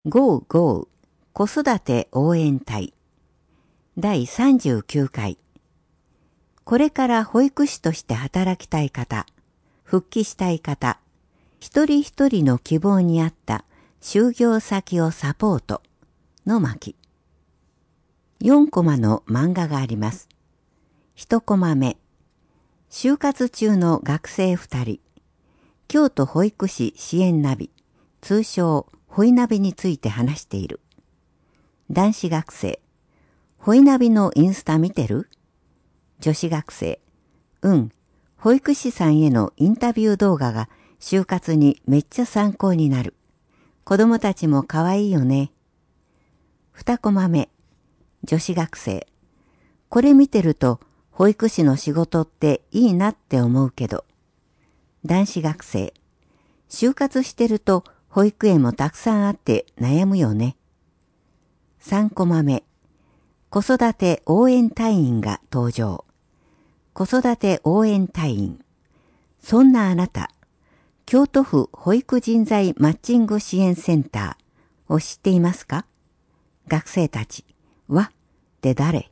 GoGo 子育て応援隊第39回これから保育士として働きたい方、復帰したい方、一人一人の希望に合った就業先をサポートの巻。4コマの漫画があります。1コマ目、就活中の学生2人、京都保育士支援ナビ、通称ホイナビについて話している。男子学生、ホイナビのインスタ見てる？女子学生、保育士さんへのインタビュー動画が就活にめっちゃ参考になる。子供たちも可愛いよね。2コマ目、女子学生、これ見てると保育士の仕事っていいなって思うけど。男子学生、就活してると保育園もたくさんあって悩むよね。3コマ目、子育て応援隊員が登場。子育て応援隊員。そんなあなた、京都府保育人材マッチング支援センターを知っていますか？学生たち、わって誰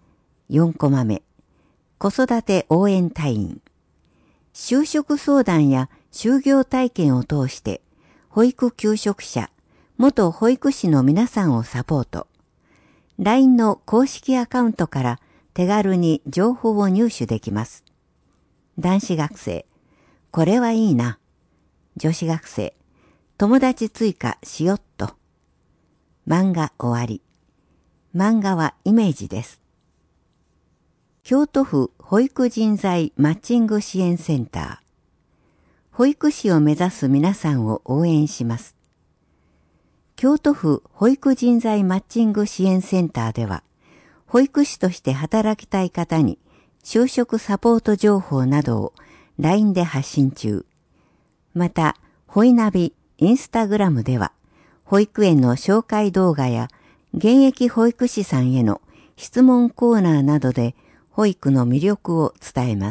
？4コマ目、子育て応援隊員。就職相談や就業体験を通して、保育求職者、元保育士の皆さんをサポート。LINE の公式アカウントから手軽に情報を入手できます。男子学生、これはいいな。女子学生、友達追加しよっと。漫画終わり。漫画はイメージです。京都府保育人材マッチング支援センター。保育士を目指す皆さんを応援します。京都府保育人材マッチング支援センターでは、保育士として働きたい方に就職サポート情報などを LINE で発信中。また、ホイナビ、インスタグラムでは、保育園の紹介動画や現役保育士さんへの質問コーナーなどで保育の魅力を伝えます。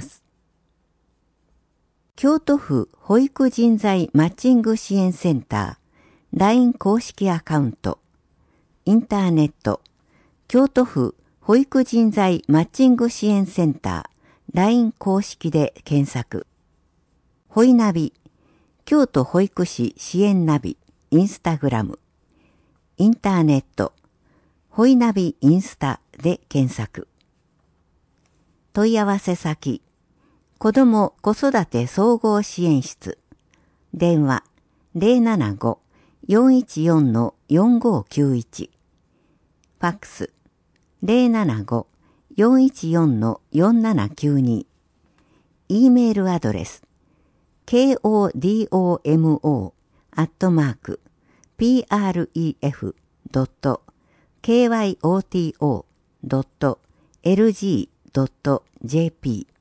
京都府保育人材マッチング支援センター LINE 公式アカウントインターネット京都府保育人材マッチング支援センター LINE 公式で検索ホイナビ京都保育士支援ナビインスタグラムインターネットホイナビインスタで検索問い合わせ先子ども子育て総合支援室電話 075-414-4591 ファックス 075-414-4792 E メールアドレス kodomo@pref.kyoto.lg.jp